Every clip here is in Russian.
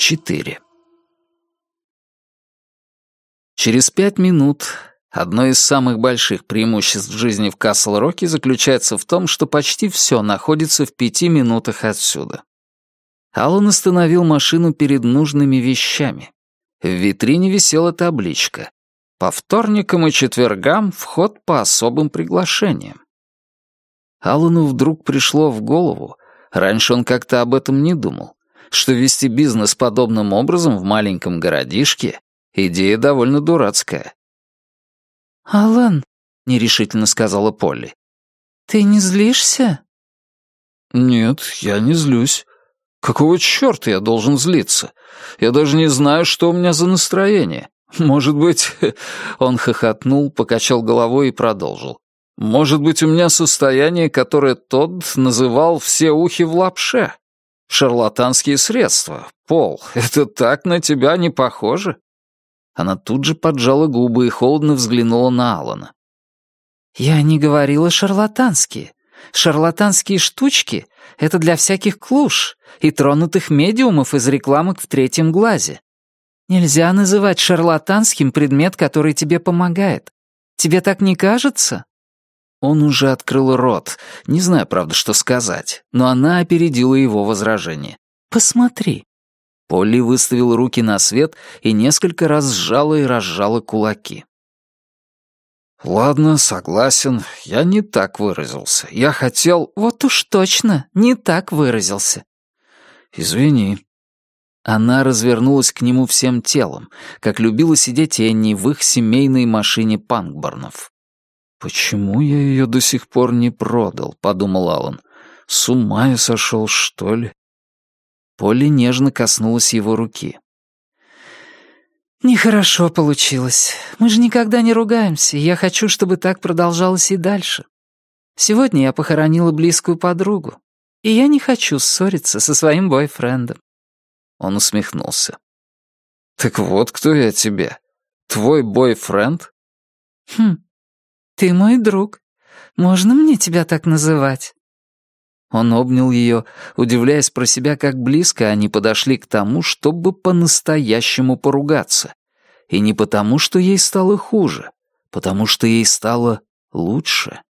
4. Через 5 минут одно из самых больших преимуществ жизни в Касл-Роке заключается в том, что почти все находится в 5 минутах отсюда. Аллан остановил машину перед нужными вещами. В витрине висела табличка: «По вторникам и четвергам вход по особым приглашениям». Аллану вдруг пришло в голову, раньше он как-то об этом не думал, что вести бизнес подобным образом в маленьком городишке — идея довольно дурацкая. «Алан», — нерешительно сказала Полли, — «ты не злишься?» «Нет, я не злюсь. Какого чёрта я должен злиться? Я даже не знаю, что у меня за настроение. Может быть...» Он хохотнул, покачал головой и продолжил. «Может быть, у меня состояние, которое Тодд называл «все ухи в лапше». Шарлатанские средства. Пол, это так на тебя не похоже?» Она тут же поджала губы и холодно взглянула на Алана. «Я не говорила шарлатанские. Шарлатанские штучки — это для всяких клуш и тронутых медиумов из рекламок в третьем глазе. Нельзя называть шарлатанским предмет, который тебе помогает. Тебе так не кажется?» Он уже открыл рот, не знаю, правда, что сказать, но она опередила его возражение. «Посмотри». Полли выставила руки на свет и несколько раз сжала и разжала кулаки. «Ладно, согласен, я не так выразился. Я хотел...» «Вот уж точно, не так выразился». «Извини». Она развернулась к нему всем телом, как любила сидеть Энни в их семейной машине Панкборнов. «Почему я ее до сих пор не продал?» — подумал Алан. «С ума я сошел, что ли?» Полли нежно коснулась его руки. «Нехорошо получилось. Мы же никогда не ругаемся, и я хочу, чтобы так продолжалось и дальше. Сегодня я похоронила близкую подругу, и я не хочу ссориться со своим бойфрендом». Он усмехнулся. «Так вот кто я тебе. Твой бойфренд?» «Ты мой друг. Можно мне тебя так называть?» Он обнял ее, удивляясь про себя, как близко они подошли к тому, чтобы по-настоящему поругаться. И не потому, что ей стало хуже, потому что ей стало лучше.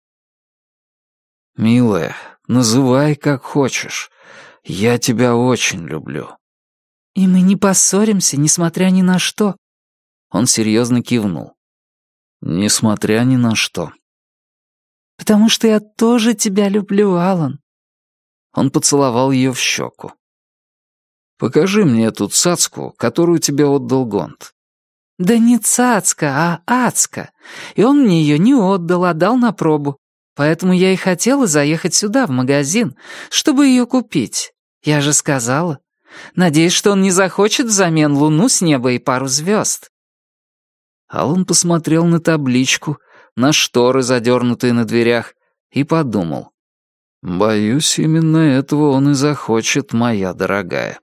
«Милая, называй как хочешь. Я тебя очень люблю». «И мы не поссоримся, несмотря ни на что». Он серьезно кивнул. «Несмотря ни на что». «Потому что я тоже тебя люблю, Алан». Он поцеловал ее в щеку. «Покажи мне эту цацку, которую тебе отдал Гонт». «Да не цацка, а ацка. И он мне ее не отдал, а дал на пробу. Поэтому я и хотела заехать сюда, в магазин, чтобы ее купить. Я же сказала. Надеюсь, что он не захочет взамен луну с неба и пару звезд». Алан посмотрел на табличку, на шторы, задернутые на дверях, и подумал. «Боюсь, именно этого он и захочет, моя дорогая».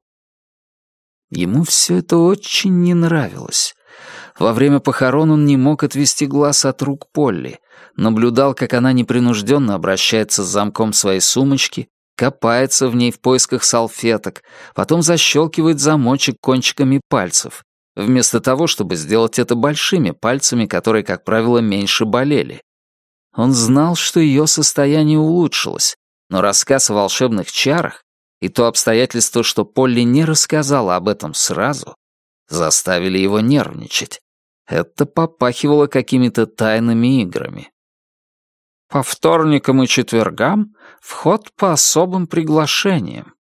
Ему все это очень не нравилось. Во время похорон он не мог отвести глаз от рук Полли, наблюдал, как она непринужденно обращается с замком своей сумочки, копается в ней в поисках салфеток, потом защелкивает замочек кончиками пальцев, вместо того, чтобы сделать это большими пальцами, которые, как правило, меньше болели. Он знал, что ее состояние улучшилось, но рассказ о волшебных чарах и то обстоятельство, что Полли не рассказала об этом сразу, заставили его нервничать. Это попахивало какими-то тайными играми. «По вторникам и четвергам вход по особым приглашениям».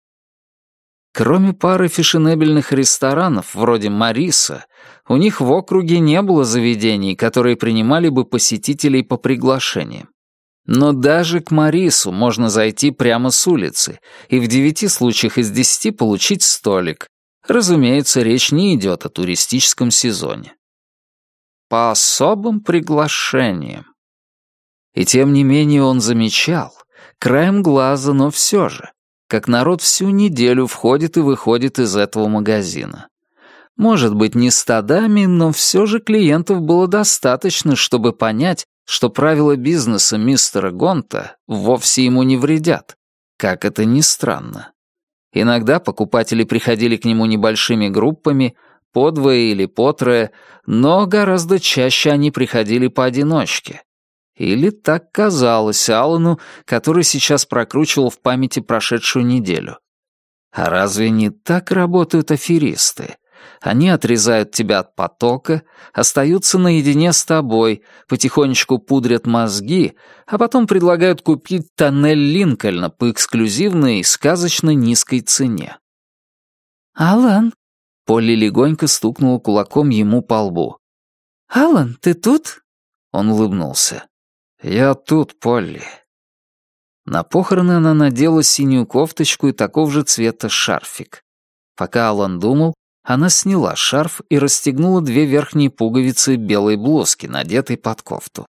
Кроме пары фешенебельных ресторанов, вроде «Мариса», у них в округе не было заведений, которые принимали бы посетителей по приглашениям. Но даже к Марису можно зайти прямо с улицы и в 9 случаях из 10 получить столик. Разумеется, речь не идет о туристическом сезоне. По особым приглашениям. И тем не менее он замечал, краем глаза, но все же, как народ всю неделю входит и выходит из этого магазина. Может быть, не стадами, но все же клиентов было достаточно, чтобы понять, что правила бизнеса мистера Гонта вовсе ему не вредят, как это ни странно. Иногда покупатели приходили к нему небольшими группами, по двое или по трое, но гораздо чаще они приходили поодиночке. Или так казалось Аллану, который сейчас прокручивал в памяти прошедшую неделю. А разве не так работают аферисты? Они отрезают тебя от потока, остаются наедине с тобой, потихонечку пудрят мозги, а потом предлагают купить тоннель Линкольна по эксклюзивной, сказочно низкой цене. «Алан?» — Полли легонько стукнула кулаком ему по лбу. «Алан, ты тут?» Он улыбнулся. «Я тут, Полли». На похороны она надела синюю кофточку и такого же цвета шарфик. Пока Алан думал, она сняла шарф и расстегнула 2 верхние пуговицы белой блузки, надетой под кофту.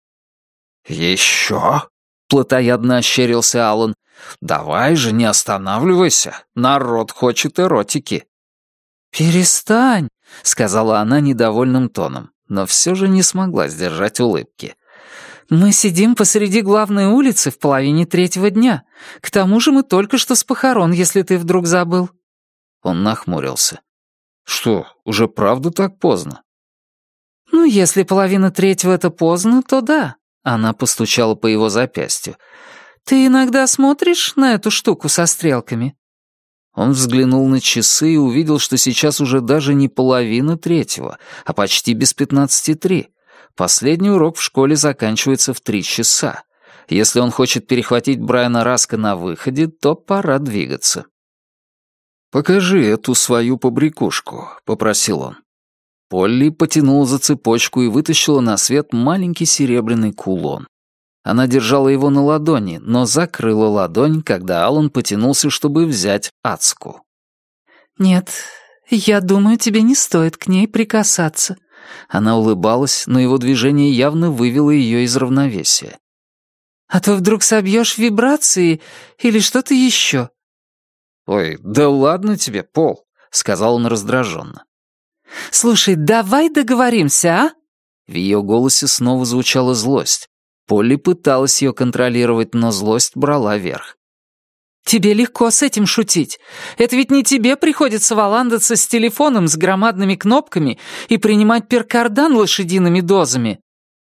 «Еще?» — плотоядно ощерился Алан. «Давай же, не останавливайся. Народ хочет эротики». «Перестань», — сказала она недовольным тоном, но все же не смогла сдержать улыбки. «Мы сидим посреди главной улицы в половине 3-го дня. К тому же мы только что с похорон, если ты вдруг забыл». Он нахмурился. «Что, уже правда так поздно?» «Ну, если половина 3-го — это поздно, то да». Она постучала по его запястью. «Ты иногда смотришь на эту штуку со стрелками?» Он взглянул на часы и увидел, что сейчас уже даже не половина 3-го, а почти без 15:03. Последний урок в школе заканчивается в 3 часа. Если он хочет перехватить Брайана Раска на выходе, то пора двигаться. «Покажи эту свою побрякушку», — попросил он. Полли потянула за цепочку и вытащила на свет маленький серебряный кулон. Она держала его на ладони, но закрыла ладонь, когда Алан потянулся, чтобы взять Ацку. «Нет, я думаю, тебе не стоит к ней прикасаться». Она улыбалась, но его движение явно вывело ее из равновесия. «А то вдруг собьешь вибрации или что-то еще». «Ой, да ладно тебе, Пол», — сказал он раздраженно. «Слушай, давай договоримся, а?» В ее голосе снова звучала злость. Полли пыталась ее контролировать, но злость брала верх. «Тебе легко с этим шутить. Это ведь не тебе приходится валандаться с телефоном с громадными кнопками и принимать перкардан лошадиными дозами».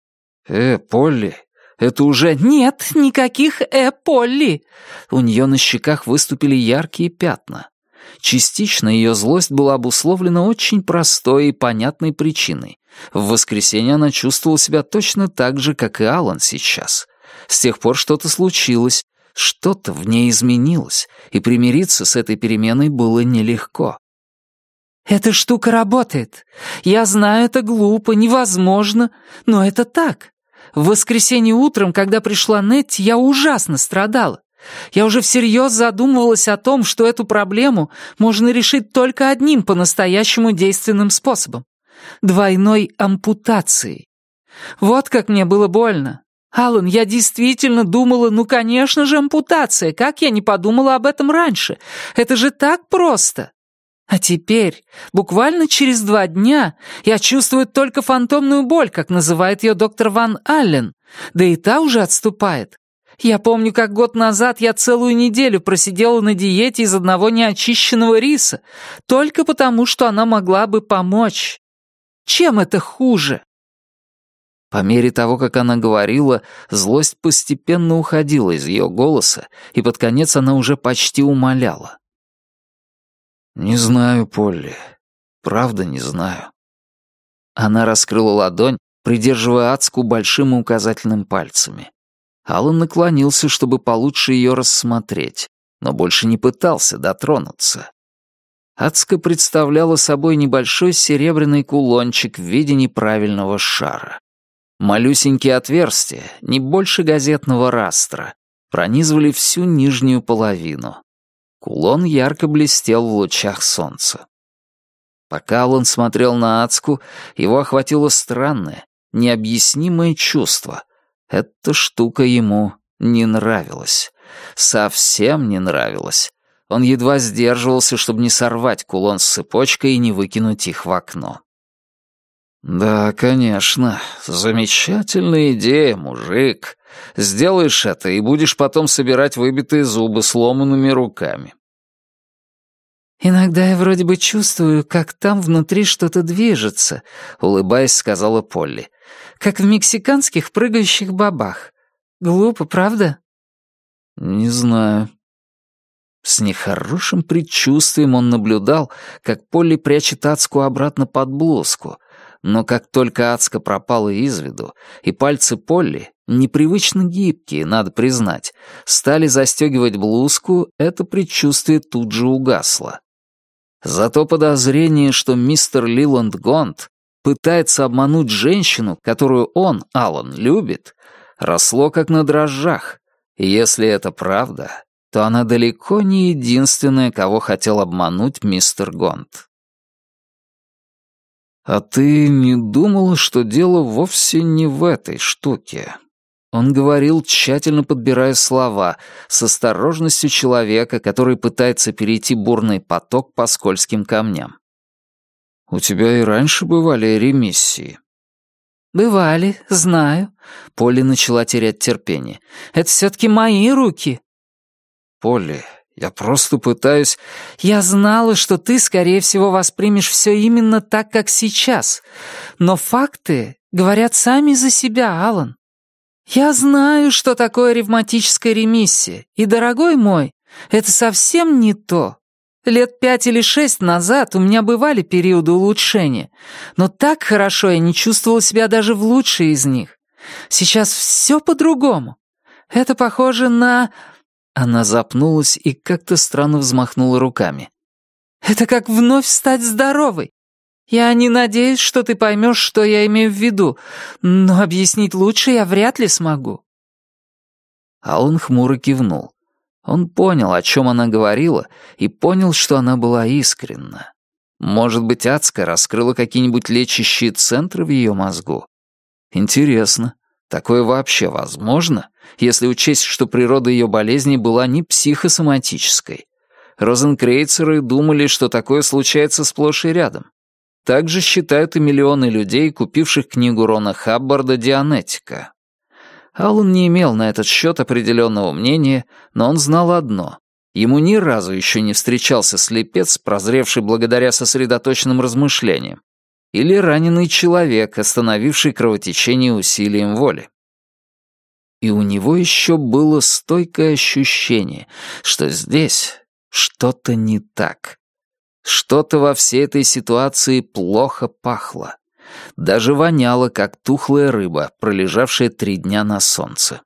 Полли, это уже...» «Нет, никаких Полли!» У нее на щеках выступили яркие пятна. Частично ее злость была обусловлена очень простой и понятной причиной. В воскресенье она чувствовала себя точно так же, как и Алан сейчас. С тех пор что-то случилось, что-то в ней изменилось, и примириться с этой переменой было нелегко. «Эта штука работает. Я знаю, это глупо, невозможно, но это так. В воскресенье утром, когда пришла Нетти, я ужасно страдала. Я уже всерьез задумывалась о том, что эту проблему можно решить только одним по-настоящему действенным способом — двойной ампутацией. Вот как мне было больно. Алан, я действительно думала, ну, конечно же, ампутация. Как я не подумала об этом раньше? Это же так просто. А теперь, буквально через 2 дня, я чувствую только фантомную боль, как называет ее доктор Ван Аллен, да и та уже отступает. Я помню, как год назад я целую неделю просидела на диете из одного неочищенного риса, только потому, что она могла бы помочь. Чем это хуже?» По мере того, как она говорила, злость постепенно уходила из ее голоса, и под конец она уже почти умоляла. «Не знаю, Полли. Правда не знаю». Она раскрыла ладонь, придерживая Ацку большим и указательным пальцами. Алан наклонился, чтобы получше ее рассмотреть, но больше не пытался дотронуться. Ацка представляла собой небольшой серебряный кулончик в виде неправильного шара. Малюсенькие отверстия, не больше газетного растра, пронизывали всю нижнюю половину. Кулон ярко блестел в лучах солнца. Пока Алан смотрел на Ацку, его охватило странное, необъяснимое чувство. Эта штука ему не нравилась. Совсем не нравилась. Он едва сдерживался, чтобы не сорвать кулон с цепочкой и не выкинуть их в окно. «Да, конечно. Замечательная идея, мужик. Сделаешь это и будешь потом собирать выбитые зубы сломанными руками». «Иногда я вроде бы чувствую, как там внутри что-то движется», — улыбаясь, сказала Полли. «Как в мексиканских прыгающих бабах. Глупо, правда?» «Не знаю». С нехорошим предчувствием он наблюдал, как Полли прячет Ацку обратно под блузку, но как только Ацка пропала из виду, и пальцы Полли, непривычно гибкие, надо признать, стали застегивать блузку, это предчувствие тут же угасло. Зато подозрение, что мистер Лиланд Гонт пытается обмануть женщину, которую он, Алан, любит, росло как на дрожжах, и если это правда, то она далеко не единственная, кого хотел обмануть мистер Гонт. «А ты не думала, что дело вовсе не в этой штуке?» Он говорил, тщательно подбирая слова, с осторожностью человека, который пытается перейти бурный поток по скользким камням. «У тебя и раньше бывали ремиссии?» «Бывали, знаю». Полли начала терять терпение. «Это все-таки мои руки». «Полли, я просто пытаюсь...» «Я знала, что ты, скорее всего, воспримешь все именно так, как сейчас. Но факты говорят сами за себя, Алан. Я знаю, что такое ревматическая ремиссия, и, дорогой мой, это совсем не то. Лет 5 или 6 назад у меня бывали периоды улучшения, но так хорошо я не чувствовала себя даже в лучшие из них. Сейчас все по-другому. Это похоже на...» Она запнулась и как-то странно взмахнула руками. «Это как вновь стать здоровой. Я не надеюсь, что ты поймешь, что я имею в виду, но объяснить лучше я вряд ли смогу». Алан хмуро кивнул. Он понял, о чем она говорила, и понял, что она была искренна. Может быть, Ацка раскрыла какие-нибудь лечащие центры в ее мозгу? Интересно, такое вообще возможно, если учесть, что природа ее болезни была не психосоматической? Розенкрейцеры думали, что такое случается сплошь и рядом. Так же считают и миллионы людей, купивших книгу Рона Хаббарда «Дианетика». Аллан не имел на этот счет определенного мнения, но он знал одно. Ему ни разу еще не встречался слепец, прозревший благодаря сосредоточенным размышлениям, или раненый человек, остановивший кровотечение усилием воли. И у него еще было стойкое ощущение, что здесь что-то не так. Что-то во всей этой ситуации плохо пахло. Даже воняло, как тухлая рыба, пролежавшая 3 дня на солнце.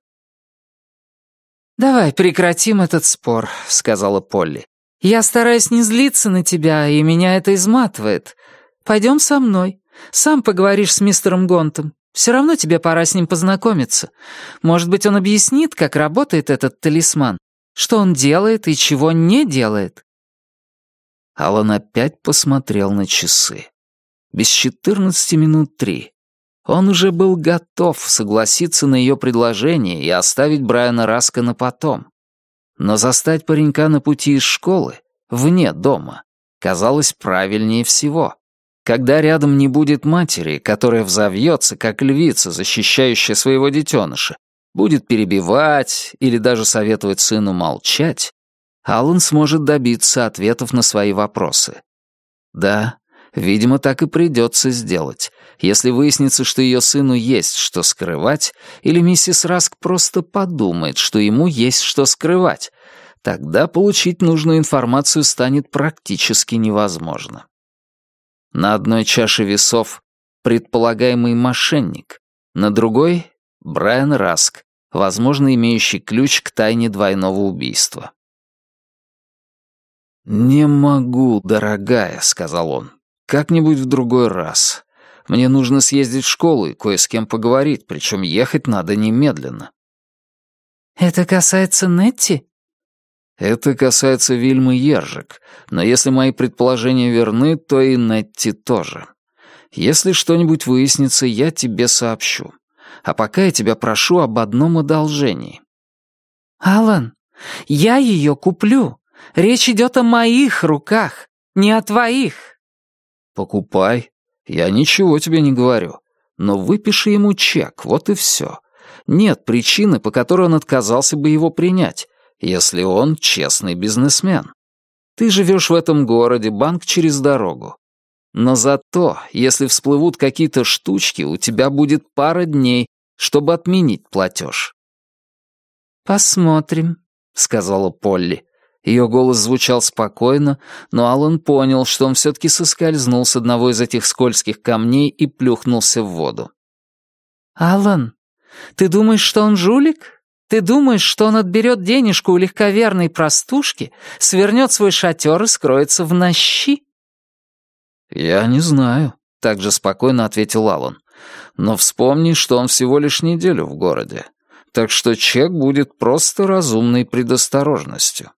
«Давай прекратим этот спор», — сказала Полли. «Я стараюсь не злиться на тебя, и меня это изматывает. Пойдем со мной. Сам поговоришь с мистером Гонтом. Все равно тебе пора с ним познакомиться. Может быть, он объяснит, как работает этот талисман, что он делает и чего не делает». Алан опять посмотрел на часы. Без 14 минут 3. Он уже был готов согласиться на ее предложение и оставить Брайана Раска на потом. Но застать паренька на пути из школы, вне дома, казалось правильнее всего. Когда рядом не будет матери, которая взовьется, как львица, защищающая своего детеныша, будет перебивать или даже советовать сыну молчать, Алан сможет добиться ответов на свои вопросы. Да, видимо, так и придется сделать, если выяснится, что ее сыну есть что скрывать, или миссис Раск просто подумает, что ему есть что скрывать. Тогда получить нужную информацию станет практически невозможно. На одной чаше весов предполагаемый мошенник, на другой — Брайан Раск, возможно, имеющий ключ к тайне двойного убийства. «Не могу, дорогая», — сказал он. «Как-нибудь в другой раз. Мне нужно съездить в школу и кое с кем поговорить, причем ехать надо немедленно». «Это касается Нетти?» «Это касается Вильмы Ержик, но если мои предположения верны, то и Нетти тоже. Если что-нибудь выяснится, я тебе сообщу. А пока я тебя прошу об одном одолжении». «Алан, я ее куплю. Речь идет о моих руках, не о твоих». «Покупай. Я ничего тебе не говорю. Но выпиши ему чек, вот и все. Нет причины, по которой он отказался бы его принять, если он честный бизнесмен. Ты живешь в этом городе, банк через дорогу. Но зато, если всплывут какие-то штучки, у тебя будет пара дней, чтобы отменить платеж». «Посмотрим», — сказала Полли. Ее голос звучал спокойно, но Алан понял, что он все-таки соскользнул с одного из этих скользких камней и плюхнулся в воду. «Алан, ты думаешь, что он жулик? Ты думаешь, что он отберет денежку у легковерной простушки, свернет свой шатер и скроется в нощи?» «Я не знаю», — также спокойно ответил Алан. «Но вспомни, что он всего лишь неделю в городе, так что чек будет просто разумной предосторожностью».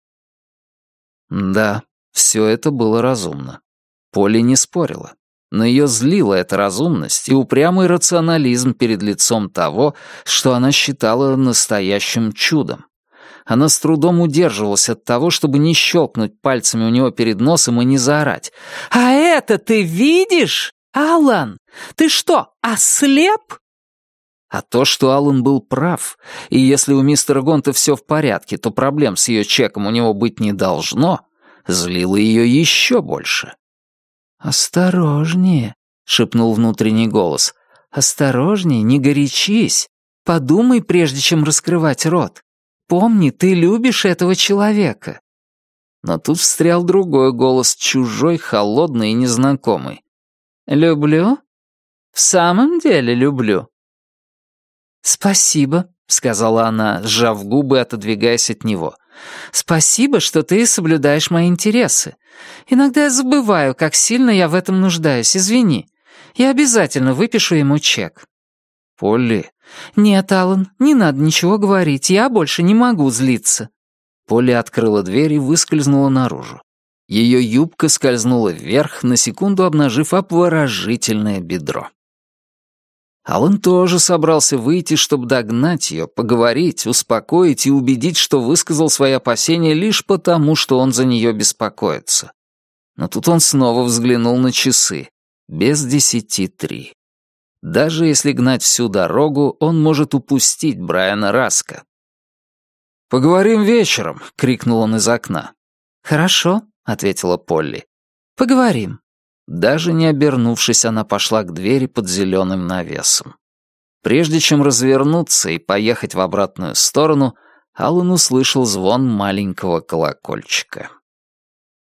Да, все это было разумно. Полли не спорила. Но ее злила эта разумность и упрямый рационализм перед лицом того, что она считала настоящим чудом. Она с трудом удерживалась от того, чтобы не щелкнуть пальцами у него перед носом и не заорать. «А это ты видишь, Алан? Ты что, ослеп?» А то, что Алан был прав, и если у мистера Гонта все в порядке, то проблем с ее чеком у него быть не должно, злило ее еще больше. «Осторожнее», — шепнул внутренний голос. «Осторожнее, не горячись. Подумай, прежде чем раскрывать рот. Помни, ты любишь этого человека». Но тут встрял другой голос, чужой, холодный и незнакомый. «Люблю? В самом деле люблю». «Спасибо», — сказала она, сжав губы, отодвигаясь от него. «Спасибо, что ты соблюдаешь мои интересы. Иногда я забываю, как сильно я в этом нуждаюсь, извини. Я обязательно выпишу ему чек». «Полли...» «Нет, Алан, не надо ничего говорить, я больше не могу злиться». Полли открыла дверь и выскользнула наружу. Ее юбка скользнула вверх, на секунду обнажив обворожительное бедро. Алан тоже собрался выйти, чтобы догнать ее, поговорить, успокоить и убедить, что высказал свои опасения лишь потому, что он за нее беспокоится. Но тут он снова взглянул на часы. Без 10:03. Даже если гнать всю дорогу, он может упустить Брайана Раска. «Поговорим вечером», — крикнул он из окна. «Хорошо», — ответила Полли. «Поговорим». Даже не обернувшись, она пошла к двери под зеленым навесом. Прежде чем развернуться и поехать в обратную сторону, Алан услышал звон маленького колокольчика.